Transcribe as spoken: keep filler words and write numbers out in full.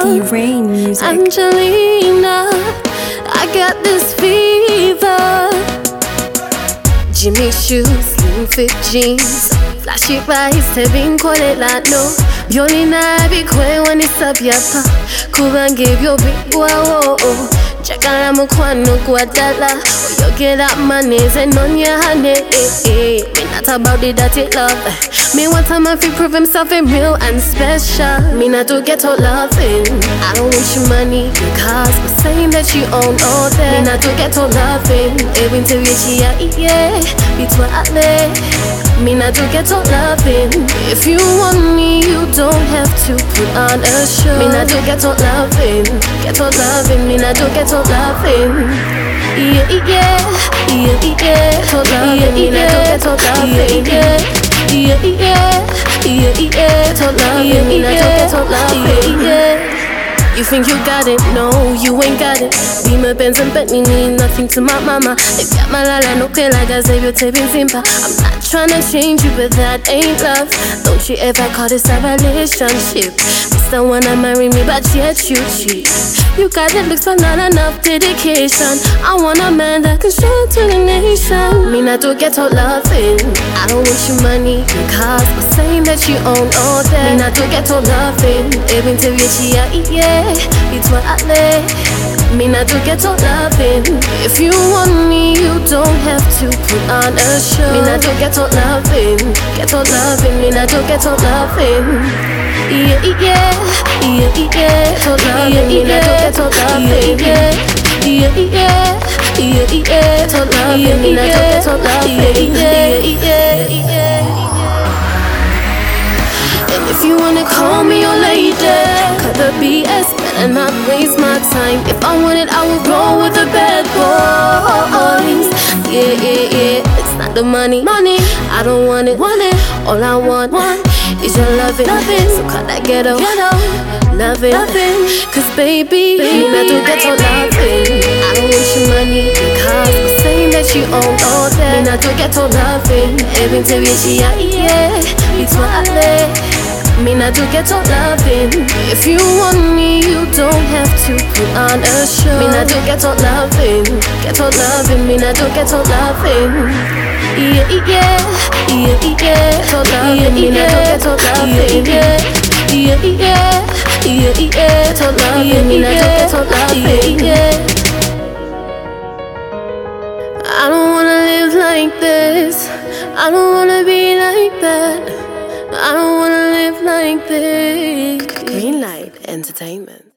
E-Rain Music. Angelina, I got this fever. Jimmy shoes, slim fit jeans, flashy eyes, tebin kole lano. Violina bikwe wanisabiyapa, kuba ngibyo bigwawo. Chakala mukwano guadala, oyogera maneze nonyahane. Me not about the dirty love. Me want a man fi prove himself in real and special. Me not to get all loving. I don't want your money because I'm saying that you own all that. Me not to get all loving. Even to reach ya, yeah, it's what I live. Me not to get all loving. If you want me, you don't have to put on a show. Me not to get all loving, get all loving. Me not to get all loving. Yeah, yeah, yeah, yeah, to loving. Me not to get all loving. Yeah, yeah, yeah, yeah, to loving. Me not to get all loving. Yeah. You think you got it? No, you ain't got it. Beamer, Benz and Bentley mean nothing to my mama. If got my lala, no que la gazebo taping simpa. I'm not tryna change you, but that ain't love. Don't you ever call this a relationship. Mister wanna marry me, but yet you cheat. You got the looks, but not enough dedication. I want a man that can show it to the nation. Me not to get all loving. I don't want your money because I'm saying that you own all that. Me not to get all loving. Even to reach ya, yeah, it's what I live. Me not to get all loving. If you want me, you don't have to put on a show. Me not to get all loving, get all loving. Me not to get all loving. Yeah, yeah, yeah, yeah, to loving. Me not to get all loving. Yeah, yeah, yeah, yeah, yeah, to loving. Me not to get all loving. Yeah, yeah, yeah. And if you wanna call me your lady, cut the B S, better not waste my time. If I want it, I will roll with the bad boys. Yeah, yeah, yeah, it's not the money, money. I don't want it, want it. All I want, want is your loving, loving. So cut that ghetto, ghetto. Loving, loving. Cause baby, baby, me not to get all loving. I don't want your money because I'm saying that you own all that. Me not to get all loving. Even to reach ya, yeah, it's what I live. Me not to get all loving. If you want me, you don't have to put on a show. Me not to get all loving, get all loving. Me not to get all loving. Yeah, yeah, yeah, yeah, to loving. Me not to get all loving. Yeah, yeah, yeah, yeah, yeah, to loving. Me not to get all loving. Yeah. I don't wanna live like this. I don't wanna be like that. I don't wanna live like this. Greenlight Entertainment.